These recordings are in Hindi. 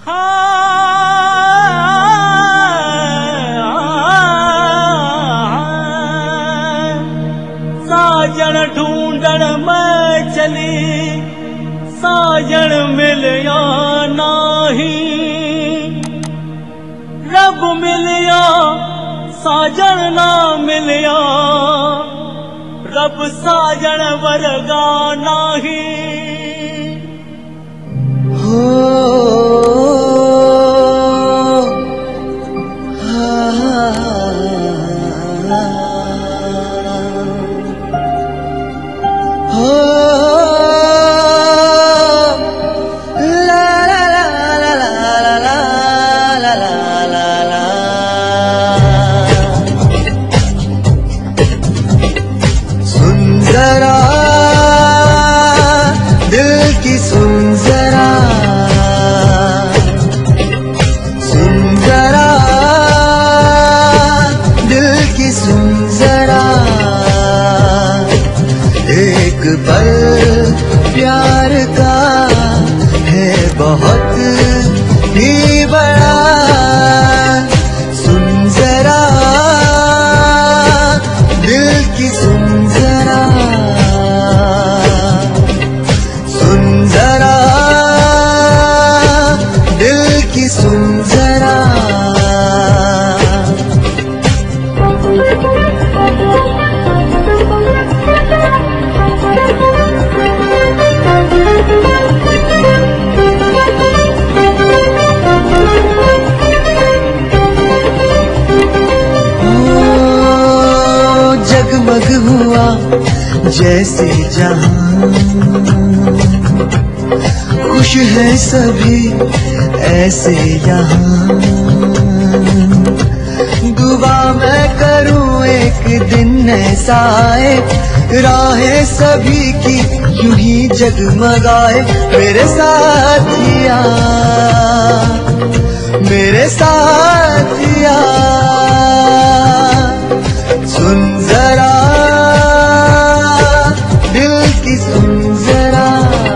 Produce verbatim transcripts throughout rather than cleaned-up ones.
साजन ढूंढण मैं चली, साजन मिलया नाही। रब मिलया साजन ना मिलया, रब साजन वर्गा नाही। हो पल प्यार का है बहुत ही बड़ा। सुन जरा दिल की सुन जरा, सुन जरा दिल की सुन जरा। जगमग हुआ जैसे जहां, खुश है सभी ऐसे यहाँ। दुआ मैं करूं एक दिन ऐसा आए, राहें सभी की यूं ही जगमगाए। मेरे साथिया मेरे साथिया सुन जरा दिल की सुन जरा,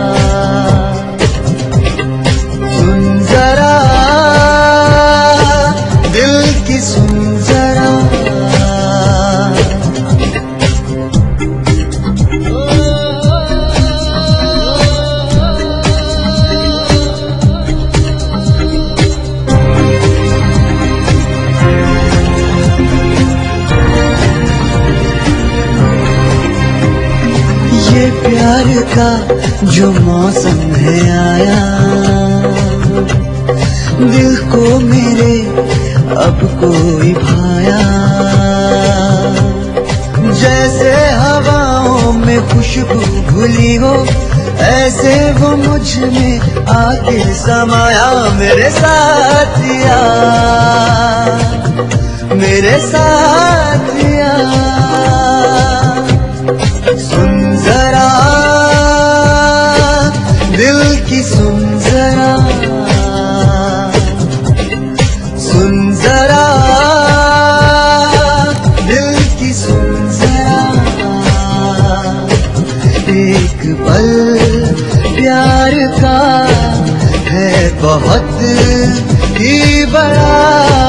सुन जरा दिल की सुन जरा। ये प्यार का जो मौसम है आया, दिल को मेरे अब कोई भाया। जैसे हवाओं में खुशबू घुली हो, ऐसे वो मुझ में आके समाया। मेरे साथिया मेरे साथिया सुन जरा दिल की सुन जरा, सुन जरा दिल की सुन जरा। एक पल प्यार का है बहुत ही बड़ा।